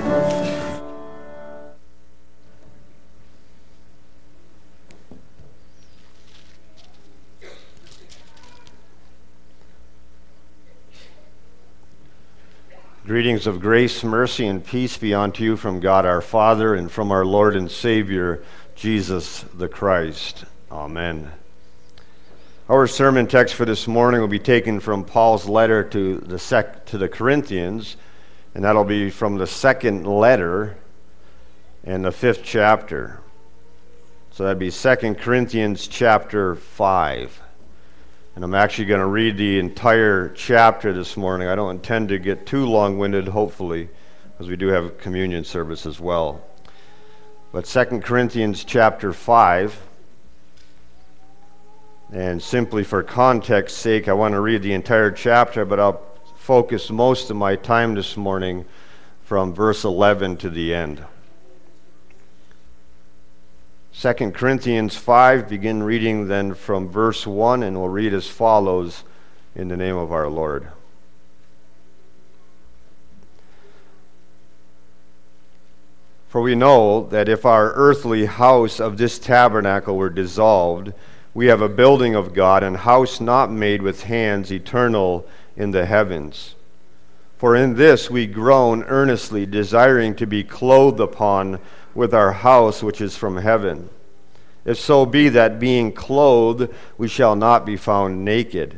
Greetings of grace, mercy, and peace be unto you from God our Father and from our Lord and Savior, Jesus the Christ. Amen. Our sermon text for this morning will be taken from Paul's letter to the Corinthians, and that'll be from the second letter and the 5th chapter. So that'd be 2 Corinthians chapter 5. And I'm actually going to read the entire chapter this morning. I don't intend to get too long-winded, hopefully, because we do have a communion service as well. But 2 Corinthians chapter 5, and simply for context's sake, I want to read the entire chapter, but I'll focus most of my time this morning from verse 11 to the end. 2 Corinthians 5, begin reading then from verse 1, and we'll read as follows in the name of our Lord. For we know that if our earthly house of this tabernacle were dissolved, we have a building of God, an house not made with hands, eternal in the heavens. For in this we groan earnestly, desiring to be clothed upon with our house which is from heaven. If so be that being clothed we shall not be found naked.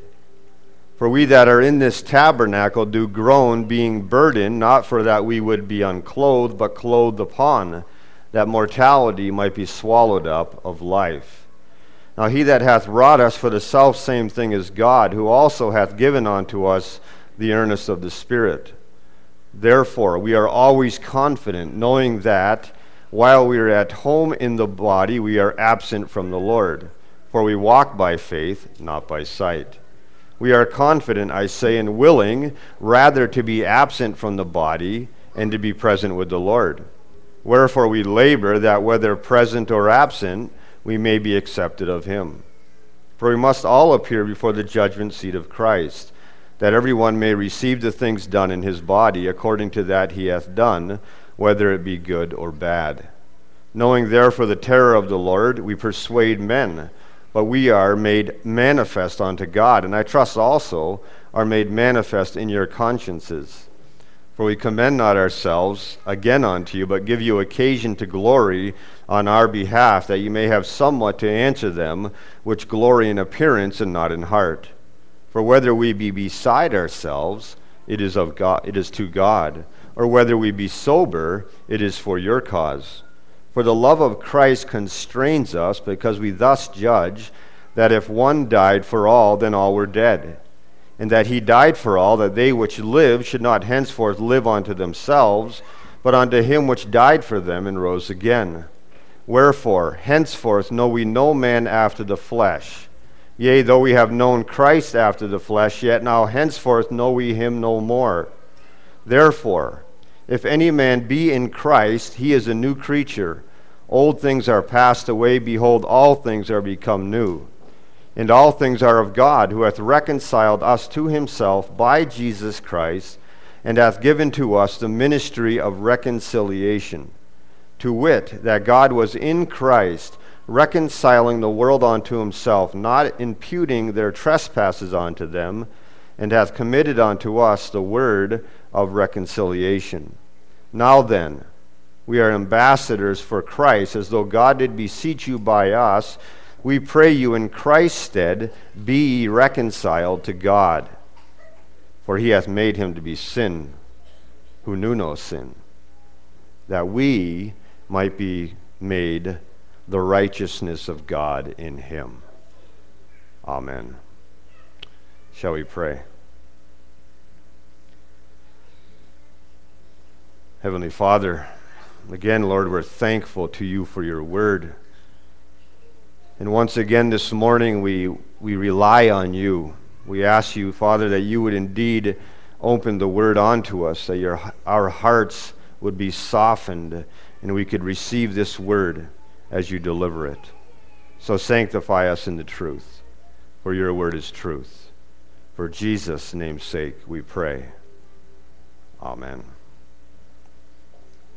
For we that are in this tabernacle do groan, being burdened, not for that we would be unclothed, but clothed upon, that mortality might be swallowed up of life. Now he that hath wrought us for the selfsame thing is God, who also hath given unto us the earnest of the Spirit. Therefore we are always confident, knowing that while we are at home in the body, we are absent from the Lord. For we walk by faith, not by sight. We are confident, I say, and willing rather to be absent from the body and to be present with the Lord. Wherefore we labor that whether present or absent, we may be accepted of him. For we must all appear before the judgment seat of Christ, that every one may receive the things done in his body according to that he hath done, whether it be good or bad. Knowing therefore the terror of the Lord, we persuade men, but we are made manifest unto God, and I trust also are made manifest in your consciences. For we commend not ourselves again unto you, but give you occasion to glory on our behalf, that you may have somewhat to answer them which glory in appearance and not in heart. For whether we be beside ourselves, it is of God, it is to God, or whether we be sober, it is for your cause. For the love of Christ constrains us, because we thus judge that if one died for all, then all were dead, and that he died for all, that they which live should not henceforth live unto themselves, but unto him which died for them and rose again. Wherefore, henceforth know we no man after the flesh. Yea, though we have known Christ after the flesh, yet now henceforth know we him no more. Therefore, if any man be in Christ, he is a new creature. Old things are passed away, behold, all things are become new. And all things are of God, who hath reconciled us to himself by Jesus Christ, and hath given to us the ministry of reconciliation. To wit, that God was in Christ, reconciling the world unto himself, not imputing their trespasses unto them, and hath committed unto us the word of reconciliation. Now then, we are ambassadors for Christ, as though God did beseech you by us. We pray you in Christ's stead, be ye reconciled to God. For he hath made him to be sin, who knew no sin, that we might be made the righteousness of God in him. Amen. Shall we pray? Heavenly Father, again, Lord, we're thankful to you for your word. And once again this morning, we rely on you. We ask you, Father, that you would indeed open the word onto us, that our hearts would be softened and we could receive this word as you deliver it. So sanctify us in the truth, for your word is truth. For Jesus' name's sake we pray. Amen.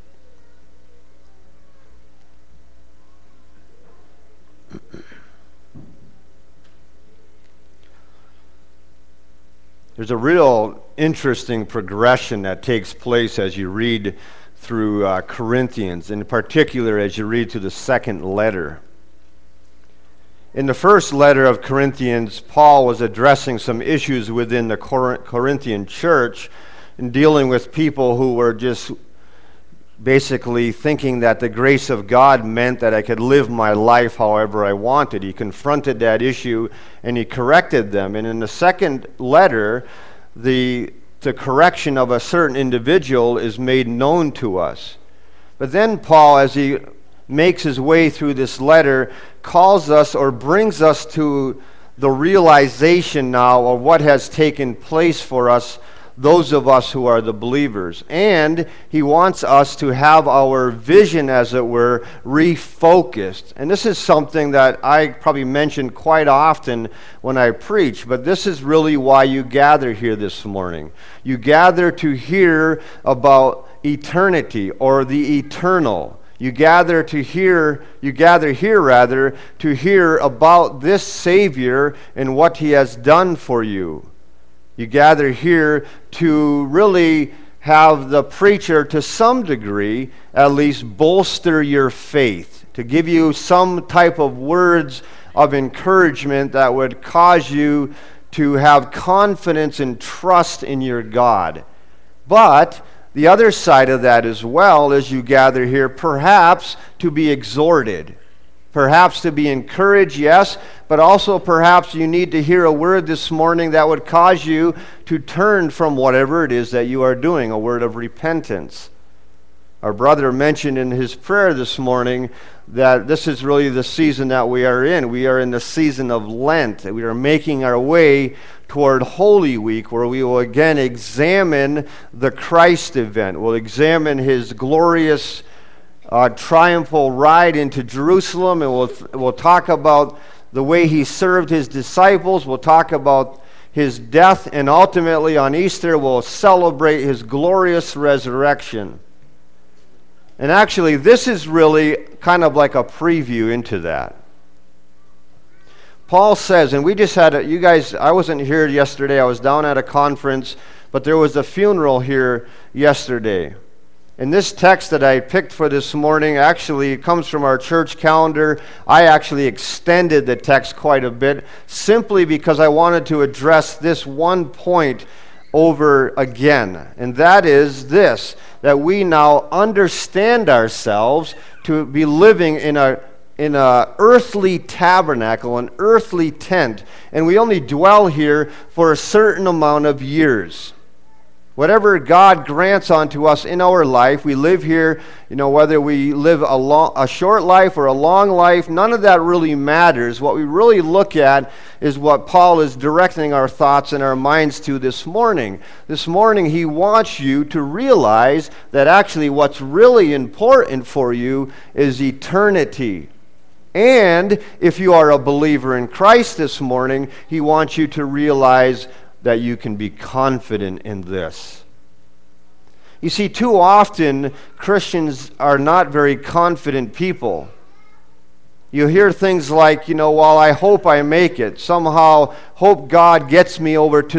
There's a real interesting progression that takes place as you read through Corinthians, in particular as you read through the second letter. In the first letter of Corinthians, Paul was addressing some issues within the Corinthian church and dealing with people who were just basically thinking that the grace of God meant that I could live my life however I wanted. He confronted that issue and he corrected them. And in the second letter, the correction of a certain individual is made known to us. But then Paul, as he makes his way through this letter, calls us or brings us to the realization now of what has taken place for us, those of us who are the believers. And he wants us to have our vision, as it were, refocused. And this is something that I probably mention quite often when I preach, but this is really why you gather here this morning. You gather to hear about eternity or the eternal. You gather here to hear about this Savior and what he has done for you. You gather here to really have the preacher, to some degree, at least bolster your faith, to give you some type of words of encouragement that would cause you to have confidence and trust in your God. But the other side of that as well, as you gather here, perhaps to be exhorted, perhaps to be encouraged, yes, but also perhaps you need to hear a word this morning that would cause you to turn from whatever it is that you are doing, a word of repentance. Our brother mentioned in his prayer this morning that this is really the season that we are in. We are in the season of Lent. We are making our way toward Holy Week, where we will again examine the Christ event. We'll examine his glorious triumphal ride into Jerusalem, and we'll talk about the way he served his disciples. We'll talk about his death, and ultimately on Easter we'll celebrate his glorious resurrection. And actually, this is really kind of like a preview into that. Paul says, and we just had you guys, I wasn't here yesterday, I was down at a conference, but there was a funeral here yesterday. And this text that I picked for this morning actually comes from our church calendar. I actually extended the text quite a bit simply because I wanted to address this one point over again. And that is this, that we now understand ourselves to be living in a earthly tabernacle, an earthly tent, and we only dwell here for a certain amount of years. Whatever God grants unto us in our life, we live here, whether we live a short life or a long life, none of that really matters. What we really look at is what Paul is directing our thoughts and our minds to this morning. This morning, he wants you to realize that actually what's really important for you is eternity. And if you are a believer in Christ this morning, he wants you to realize that you can be confident in this. You see, too often Christians are not very confident people. You hear things like, well, I hope I make it. Somehow, hope God gets me over to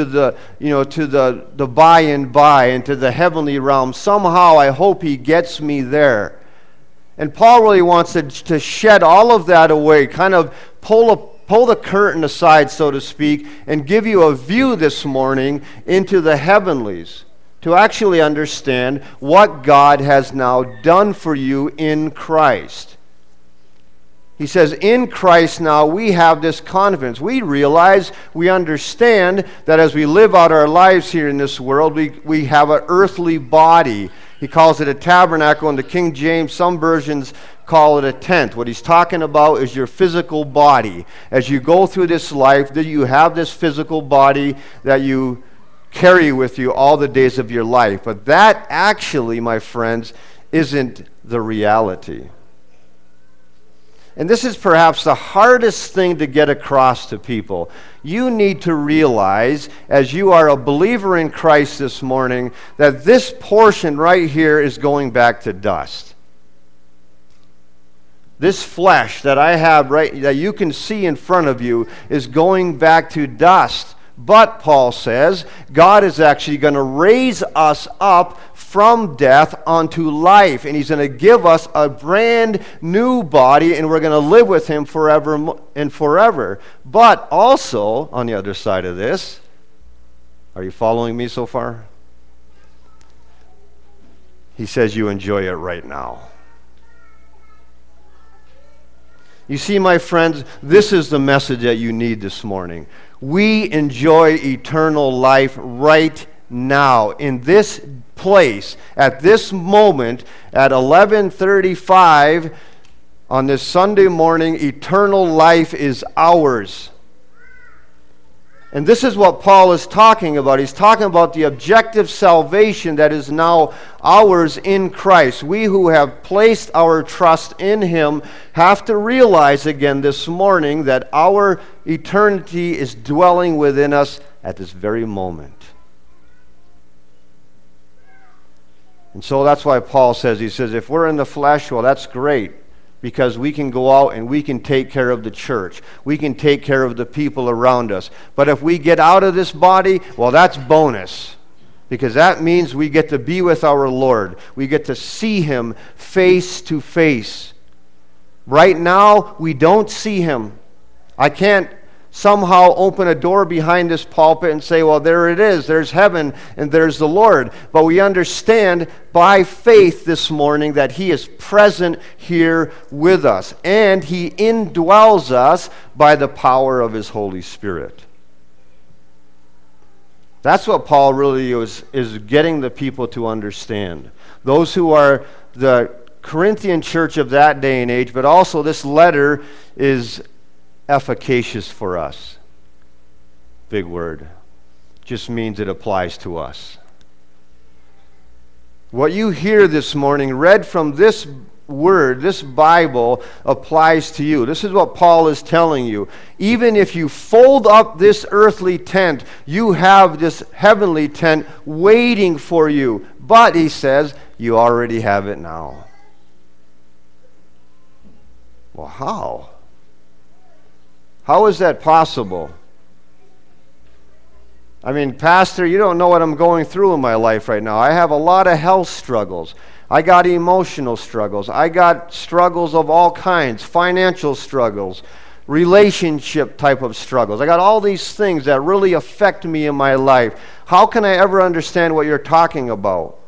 the by and by and to the heavenly realm. Somehow, I hope he gets me there. And Paul really wants to shed all of that away, kind of pull the curtain aside, so to speak, and give you a view this morning into the heavenlies, to actually understand what God has now done for you in Christ. He says, in Christ now we have this confidence. We realize, we understand that as we live out our lives here in this world, we have an earthly body. He calls it a tabernacle in the King James. Some versions call it a tent. What he's talking about is your physical body. As you go through this life, you have this physical body that you carry with you all the days of your life. But that actually, my friends, isn't the reality. And this is perhaps the hardest thing to get across to people. You need to realize, as you are a believer in Christ this morning, that this portion right here is going back to dust. This flesh that I have that you can see in front of you is going back to dust But, Paul says, God is actually going to raise us up from death unto life. And he's going to give us a brand new body, and we're going to live with him forever and forever. But also, on the other side of this, are you following me so far? He says you enjoy it right now. You see, my friends, this is the message that you need this morning. We enjoy eternal life right now, in this place, at this moment, at 11:35 on this Sunday morning. Eternal life is ours. And this is what Paul is talking about. He's talking about the objective salvation that is now ours in Christ. We who have placed our trust in him have to realize again this morning that our eternity is dwelling within us at this very moment. And so that's why Paul says, he says, if we're in the flesh, well, that's great, because we can go out and we can take care of the church. We can take care of the people around us. But if we get out of this body, well, that's bonus, because that means we get to be with our Lord. We get to see him face to face. Right now, we don't see him. I can't somehow open a door behind this pulpit and say, well, there it is. There's heaven and there's the Lord. But we understand by faith this morning that he is present here with us. And he indwells us by the power of his Holy Spirit. That's what Paul really is getting the people to understand. Those who are the Corinthian church of that day and age, but also this letter is efficacious for us. Big word. Just means it applies to us. What you hear this morning, read from this word, this Bible, applies to you. This is what Paul is telling you. Even if you fold up this earthly tent, you have this heavenly tent waiting for you. But, he says, you already have it now. Well, how? How is that possible? I mean, Pastor, you don't know what I'm going through in my life right now. I have a lot of health struggles. I got emotional struggles. I got struggles of all kinds, financial struggles, relationship type of struggles. I got all these things that really affect me in my life. How can I ever understand what you're talking about?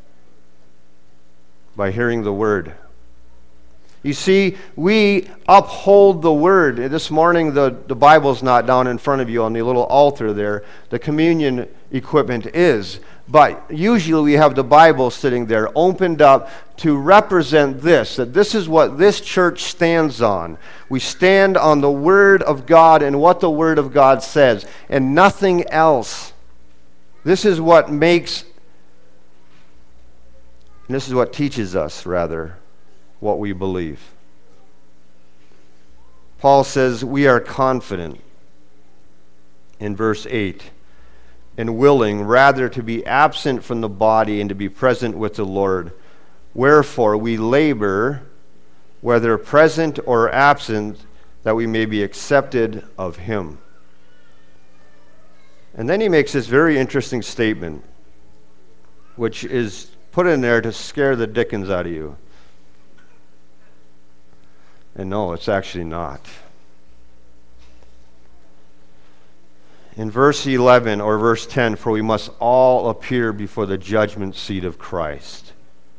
By hearing the Word. You see, we uphold the Word. This morning, the Bible's not down in front of you on the little altar there. The communion equipment is. But usually we have the Bible sitting there opened up to represent this, that this is what this church stands on. We stand on the Word of God and what the Word of God says, and nothing else. This is what makes, and this is what teaches us, rather, what we believe. Paul says we are confident in verse 8 and willing rather to be absent from the body and to be present with the Lord. Wherefore we labor, whether present or absent, that we may be accepted of him. And then he makes this very interesting statement, which is put in there to scare the dickens out of you. And no, it's actually not. In verse 11 or verse 10, for we must all appear before the judgment seat of Christ,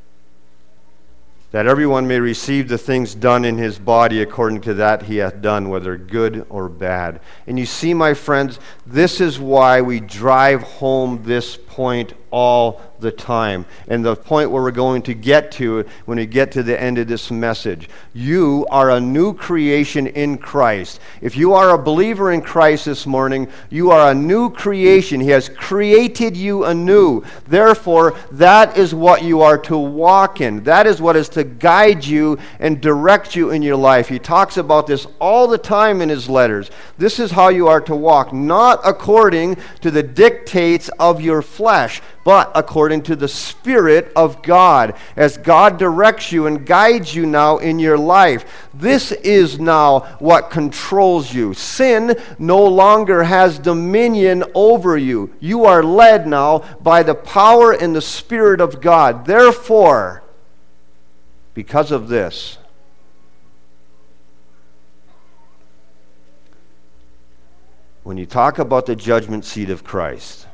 that everyone may receive the things done in his body according to that he hath done, whether good or bad. And you see, my friends, this is why we drive home this point all the time, and the point where we're going to get to when we get to the end of this message. You are a new creation in Christ. If you are a believer in Christ this morning, you are a new creation. He has created you anew. Therefore, that is what you are to walk in. That is what is to guide you and direct you in your life. He talks about this all the time in his letters. This is how you are to walk, not according to the dictates of your flesh, flesh, but according to the Spirit of God, as God directs you and guides you now in your life. This is now what controls you. Sin no longer has dominion over you. You are led now by the power and the Spirit of God. Therefore, because of this, when you talk about the judgment seat of Christ,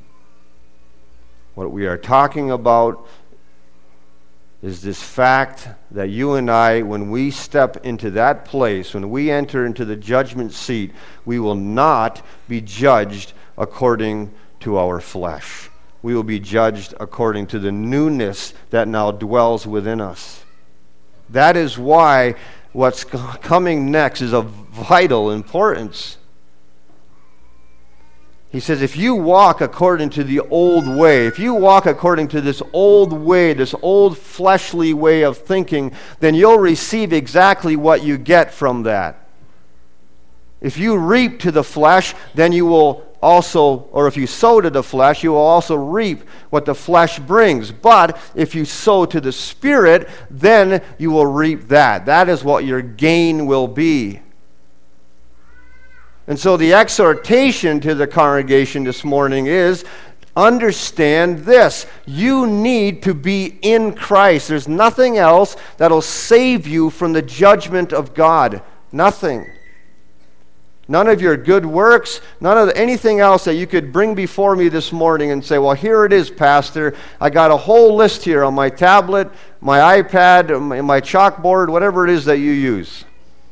what we are talking about is this fact that you and I, when we step into that place, when we enter into the judgment seat, we will not be judged according to our flesh. We will be judged according to the newness that now dwells within us. That is why what's coming next is of vital importance. He says, if you walk according to the old way, if you walk according to this old way, this old fleshly way of thinking, then you'll receive exactly what you get from that. If you reap to the flesh, then you will also, or if you sow to the flesh, you will also reap what the flesh brings. But if you sow to the Spirit, then you will reap that. That is what your gain will be. And so the exhortation to the congregation this morning is, understand this. You need to be in Christ. There's nothing else that'll save you from the judgment of God. Nothing. None of your good works, none of anything else that you could bring before me this morning and say, well, here it is, Pastor. I got a whole list here on my tablet, my iPad, my chalkboard, whatever it is that you use.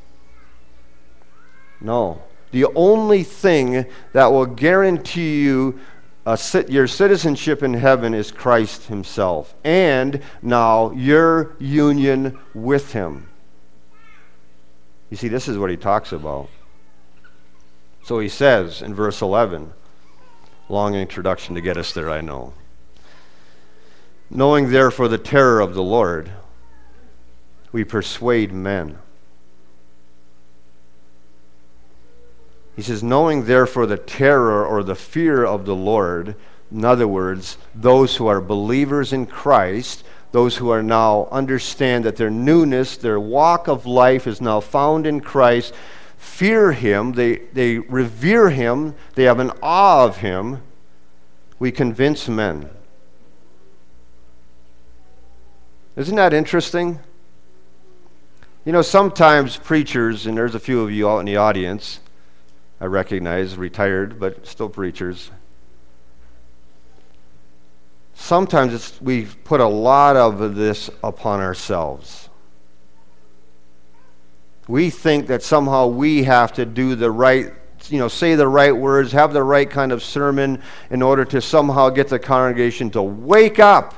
No. The only thing that will guarantee you your citizenship in heaven is Christ himself, and now your union with him. You see, this is what he talks about. So he says in verse 11, long introduction to get us there, I know. Knowing therefore the terror of the Lord, we persuade men. He says, knowing therefore the terror or the fear of the Lord, in other words, those who are believers in Christ, those who are now understand that their newness, their walk of life is now found in Christ, fear him, they revere him, they have an awe of him, we convince men. Isn't that interesting? You know, sometimes preachers, and there's a few of you out in the audience, I recognize, retired, but still preachers. Sometimes we put a lot of this upon ourselves. We think that somehow we have to do the right, say the right words, have the right kind of sermon in order to somehow get the congregation to wake up.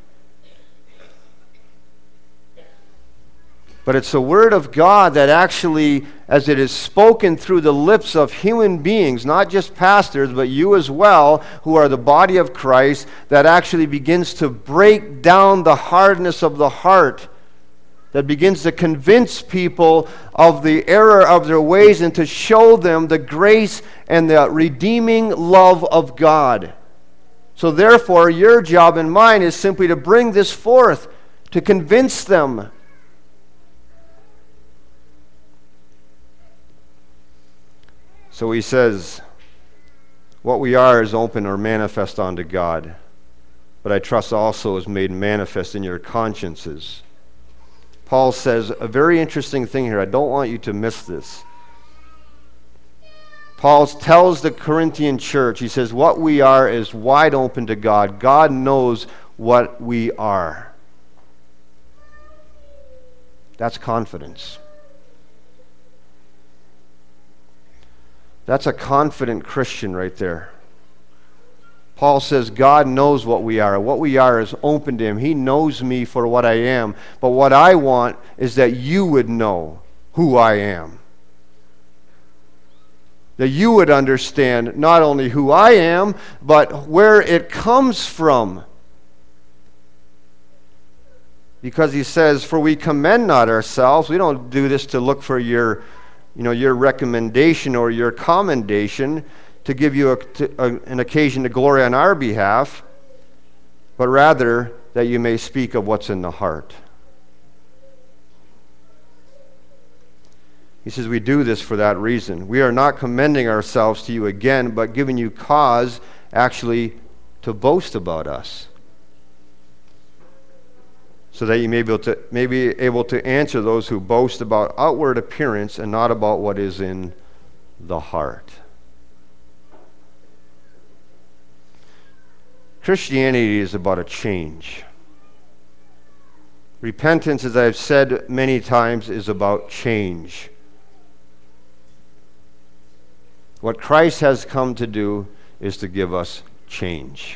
But it's the Word of God that actually, as it is spoken through the lips of human beings, not just pastors, but you as well, who are the body of Christ, that actually begins to break down the hardness of the heart, that begins to convince people of the error of their ways and to show them the grace and the redeeming love of God. So therefore, your job and mine is simply to bring this forth, to convince them. So he says, what we are is open or manifest unto God, but I trust also is made manifest in your consciences. Paul says a very interesting thing here. I don't want you to miss this. Paul tells the Corinthian church, he says, what we are is wide open to God. God knows what we are. That's confidence. That's a confident Christian right there. Paul says God knows what we are. What we are is open to him. He knows me for what I am. But what I want is that you would know who I am. That you would understand not only who I am, but where it comes from. Because he says, for we commend not ourselves. We don't do this to look for your recommendation or your commendation. to give you an occasion to glory on our behalf, but rather that you may speak of what's in the heart. He says we do this for that reason. We are not commending ourselves to you again, but giving you cause actually to boast about us, so that you may be able to answer those who boast about outward appearance and not about what is in the heart. Christianity is about a change. Repentance, as I've said many times, is about change. What Christ has come to do is to give us change.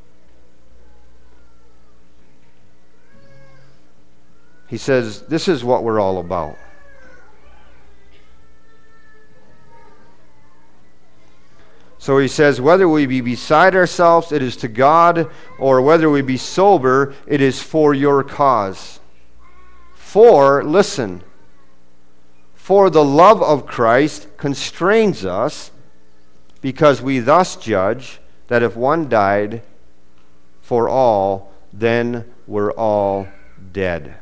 He says, this is what we're all about. So he says, whether we be beside ourselves, it is to God, or whether we be sober, it is for your cause. For, listen, for the love of Christ constrains us, because we thus judge that if one died for all, then we're all dead.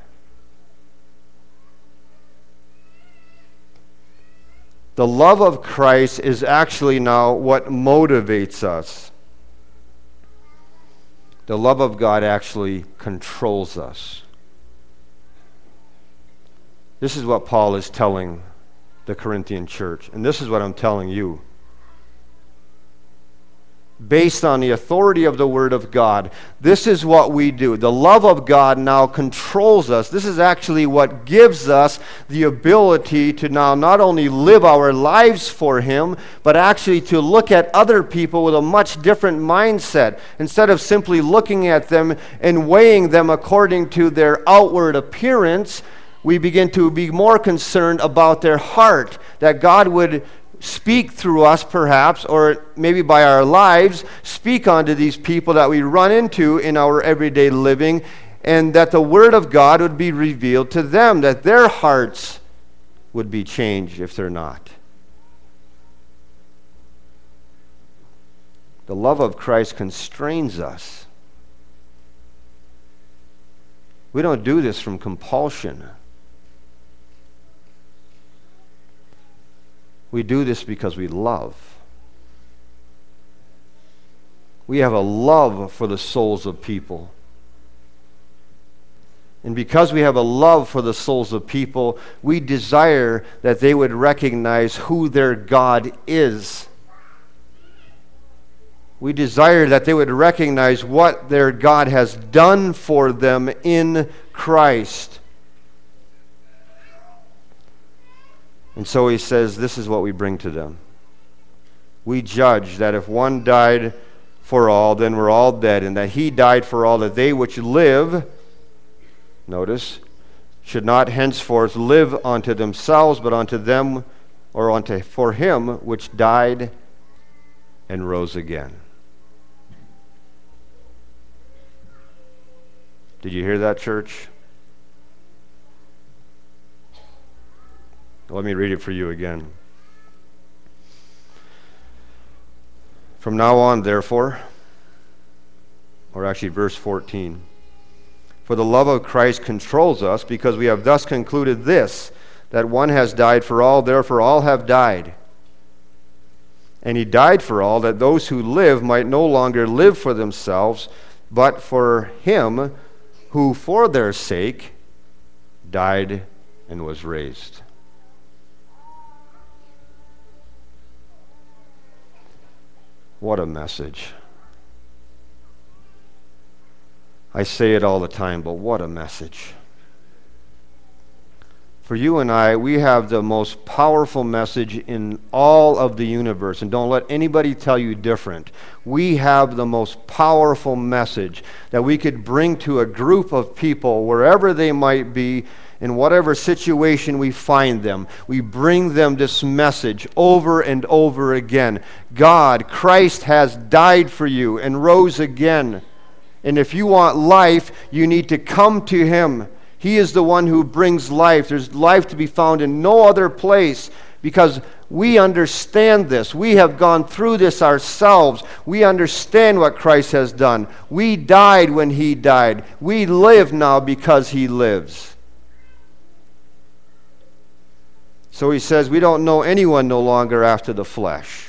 The love of Christ is actually now what motivates us. The love of God actually controls us. This is what Paul is telling the Corinthian church, and this is what I'm telling you. Based on the authority of the Word of God, this is what we do. The love of God now controls us. This is actually what gives us the ability to now not only live our lives for Him, but actually to look at other people with a much different mindset. Instead of simply looking at them and weighing them according to their outward appearance, we begin to be more concerned about their heart, that God would speak through us perhaps, or maybe by our lives, speak onto these people that we run into in our everyday living, and that the Word of God would be revealed to them, that their hearts would be changed if they're not. The love of Christ constrains us. We don't do this from compulsion. We do this because we love. We have a love for the souls of people. And because we have a love for the souls of people, we desire that they would recognize who their God is. We desire that they would recognize what their God has done for them in Christ. And so he says, this is what we bring to them. We judge that if one died for all, then we're all dead, and that he died for all, that they which live, notice, should not henceforth live unto themselves, but unto them, or for him which died and rose again. Did you hear that, church? Let me read it for you again. From now on, therefore, or actually verse 14, for the love of Christ controls us, because we have thus concluded this, that one has died for all, therefore all have died. And he died for all, that those who live might no longer live for themselves, but for him who for their sake died and was raised. What a message. I say it all the time, but what a message. For you and I, we have the most powerful message in all of the universe, and don't let anybody tell you different. We have the most powerful message that we could bring to a group of people, wherever they might be, in whatever situation we find them. We bring them this message over and over again. God, Christ has died for you and rose again. And if you want life, you need to come to Him. He is the one who brings life. There's life to be found in no other place because we understand this. We have gone through this ourselves. We understand what Christ has done. We died when he died. We live now because he lives. So he says, we don't know anyone no longer after the flesh.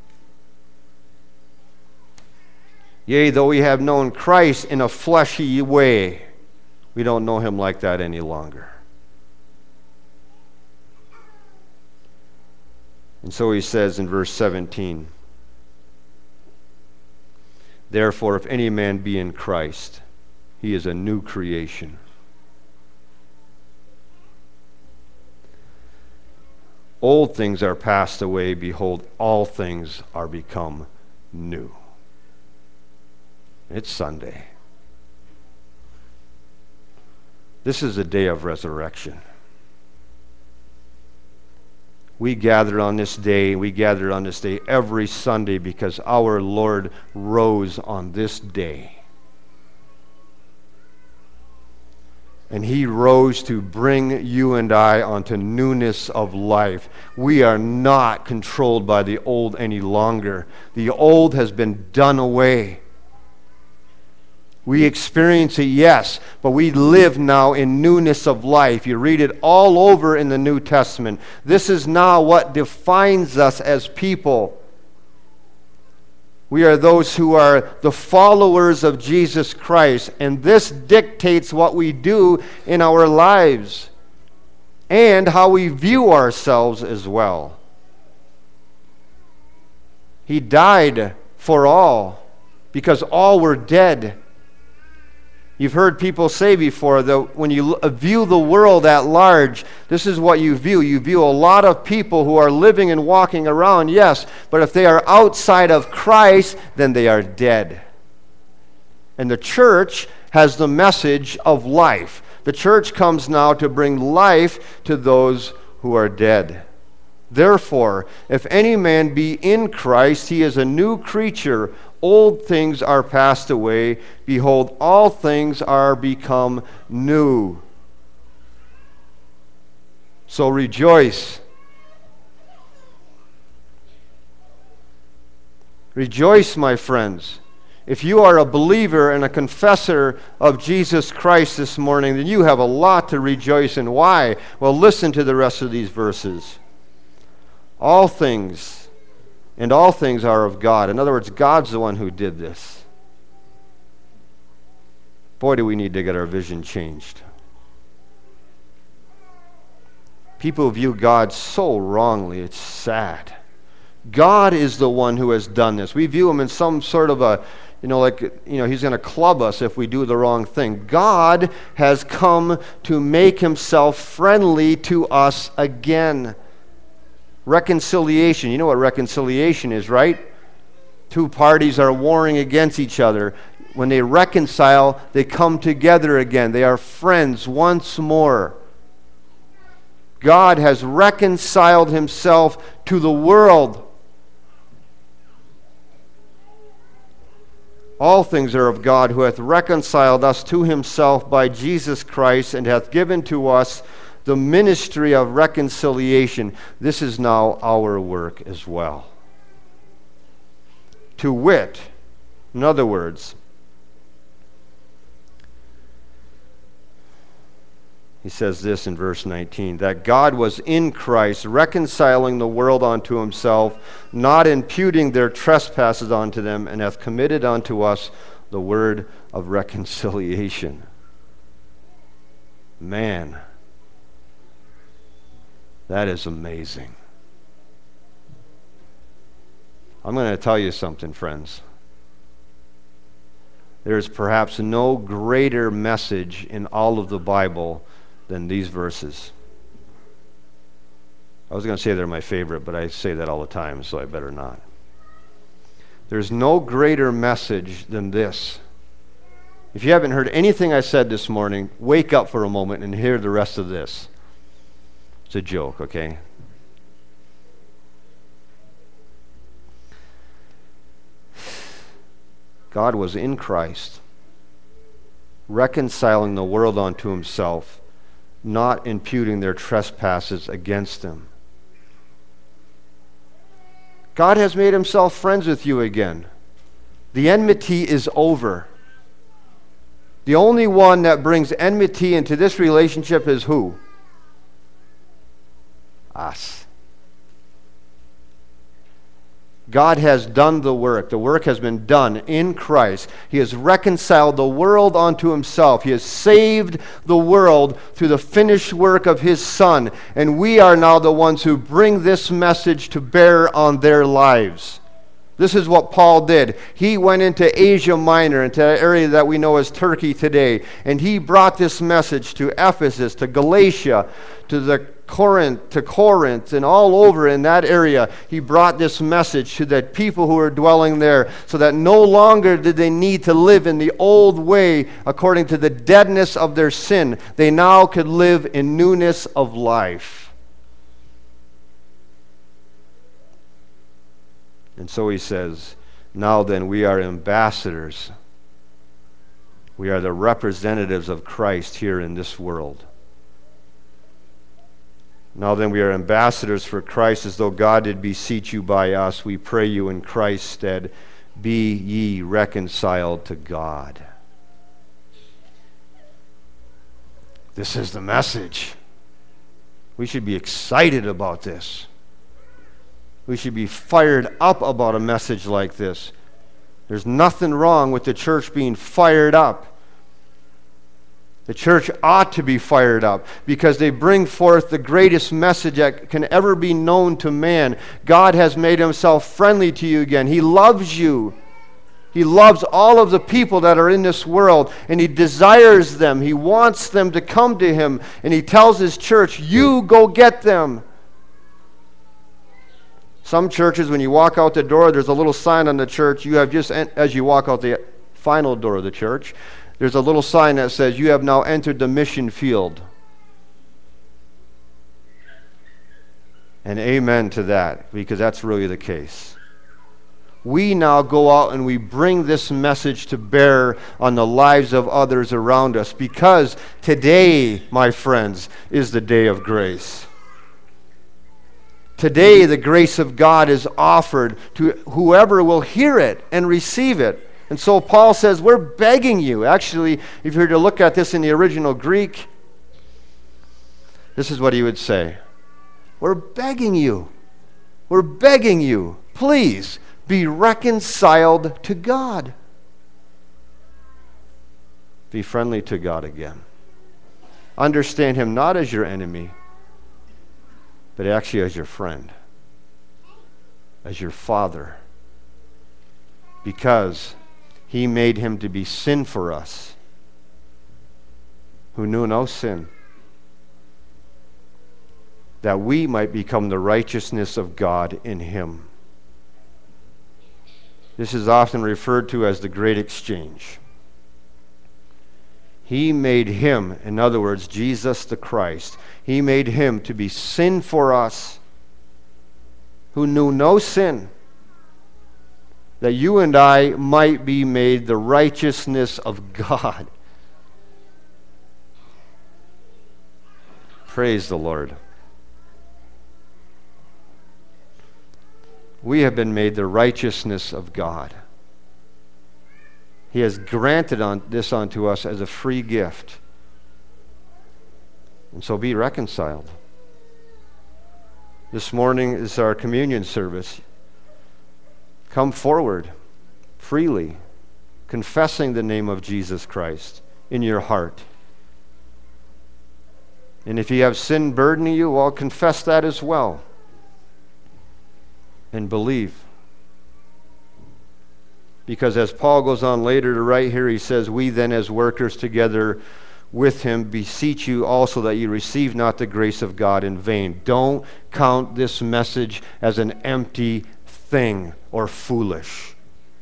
Yea, though we have known Christ in a fleshy way, we don't know him like that any longer. And so he says in verse 17, therefore, if any man be in Christ, he is a new creation. Old things are passed away, behold, all things are become new. It's Sunday. This is a day of resurrection. We gather on this day every Sunday because our Lord rose on this day. And he rose to bring you and I onto newness of life. We are not controlled by the old any longer. The old has been done away. We experience it, yes, but we live now in newness of life. You read it all over in the New Testament. This is now what defines us as people. We are those who are the followers of Jesus Christ, and this dictates what we do in our lives and how we view ourselves as well. He died for all because all were dead. You've heard people say before that when you view the world at large, this is what you view. You view a lot of people who are living and walking around, yes, but if they are outside of Christ, then they are dead. And the church has the message of life. The church comes now to bring life to those who are dead. Therefore, if any man be in Christ, he is a new creature. Old things are passed away. Behold, all things are become new. So rejoice. Rejoice, my friends. If you are a believer and a confessor of Jesus Christ this morning, then you have a lot to rejoice in. Why? Well, listen to the rest of these verses. All things, and all things are of God. In other words, God's the one who did this. Boy, do we need to get our vision changed. People view God so wrongly, it's sad. God is the one who has done this. We view him in some sort of a, he's going to club us if we do the wrong thing. God has come to make himself friendly to us again. Reconciliation. You know what reconciliation is, right? Two parties are warring against each other. When they reconcile, they come together again. They are friends once more. God has reconciled himself to the world. All things are of God, who hath reconciled us to himself by Jesus Christ, and hath given to us the ministry of reconciliation. This is now our work as well. To wit, in other words, he says this in verse 19, that God was in Christ, reconciling the world unto himself, not imputing their trespasses unto them, and hath committed unto us the word of reconciliation. Man, that is amazing. I'm going to tell you something, friends. There is perhaps no greater message in all of the Bible than these verses. I was going to say they're my favorite, but I say that all the time, so I better not. There's no greater message than this. If you haven't heard anything I said this morning, wake up for a moment and hear the rest of this. It's a joke, okay? God was in Christ, reconciling the world unto himself, not imputing their trespasses against him. God has made himself friends with you again. The enmity is over. The only one that brings enmity into this relationship is who? Us. God has done the work. The work has been done in Christ. He has reconciled the world unto himself. He has saved the world through the finished work of his Son. And we are now the ones who bring this message to bear on their lives. This is what Paul did. He went into Asia Minor, into the area that we know as Turkey today, and he brought this message to Ephesus, to Galatia, to Corinth, and all over in that area. He brought this message to the people who were dwelling there, so that no longer did they need to live in the old way according to the deadness of their sin. They now could live in newness of life. And so he says, now then, we are ambassadors. We are the representatives of Christ here in this world. Now then, we are ambassadors for Christ, as though God did beseech you by us. We pray you in Christ's stead, be ye reconciled to God. This is the message. We should be excited about this. We should be fired up about a message like this. There's nothing wrong with the church being fired up. The church ought to be fired up because they bring forth the greatest message that can ever be known to man. God has made himself friendly to you again. He loves you. He loves all of the people that are in this world, and he desires them. He wants them to come to him, and he tells his church, you go get them. Some churches, when you walk out the door, there's a little sign on the church. You have just, as you walk out the final door of the church, there's a little sign that says, you have now entered the mission field. And amen to that, because that's really the case. We now go out and we bring this message to bear on the lives of others around us, because today, my friends, is the day of grace. Today, the grace of God is offered to whoever will hear it and receive it. And so Paul says, we're begging you. Actually, if you were to look at this in the original Greek, this is what he would say. We're begging you. We're begging you. Please be reconciled to God. Be friendly to God again. Understand him not as your enemy, but actually as your friend, as your Father, because he made him to be sin for us, who knew no sin, that we might become the righteousness of God in him. This is often referred to as the great exchange. He made him, in other words, Jesus the Christ, he made him to be sin for us, who knew no sin, that you and I might be made the righteousness of God. Praise the Lord. We have been made the righteousness of God. He has granted this unto us as a free gift. And so be reconciled. This morning is our communion service. Come forward freely, confessing the name of Jesus Christ in your heart. And if you have sin burdening you, well, confess that as well. And believe. Because as Paul goes on later to write here, he says, we then as workers together with him beseech you also that you receive not the grace of God in vain. Don't count this message as an empty thing or foolish.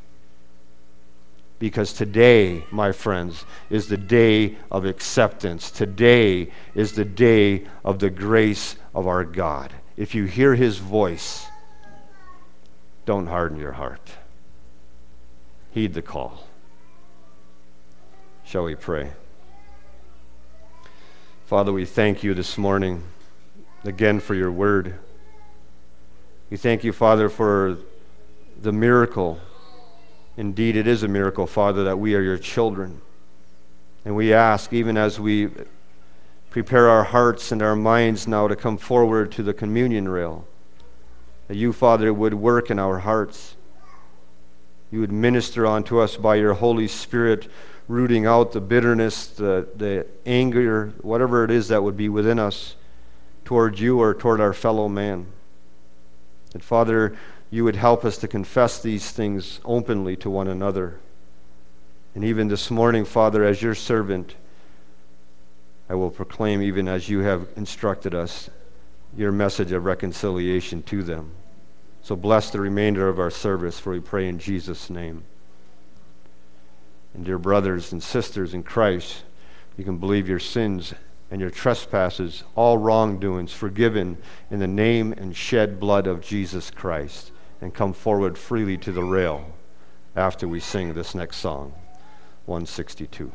Because today, my friends, is the day of acceptance. Today is the day of the grace of our God. If you hear his voice, don't harden your heart. Heed the call. Shall we pray? Father, we thank you this morning again for your word. We thank you, Father, for the miracle. Indeed, it is a miracle, Father, that we are your children. And we ask, even as we prepare our hearts and our minds now to come forward to the communion rail, that you, Father, would work in our hearts. You would minister unto us by your Holy Spirit, rooting out the bitterness, the anger, whatever it is that would be within us toward you or toward our fellow man. That, Father, you would help us to confess these things openly to one another. And even this morning, Father, as your servant, I will proclaim, even as you have instructed us, your message of reconciliation to them. So bless the remainder of our service, for we pray in Jesus' name. And dear brothers and sisters in Christ, you can believe your sins and your trespasses, all wrongdoings, forgiven in the name and shed blood of Jesus Christ, and come forward freely to the rail after we sing this next song, 162.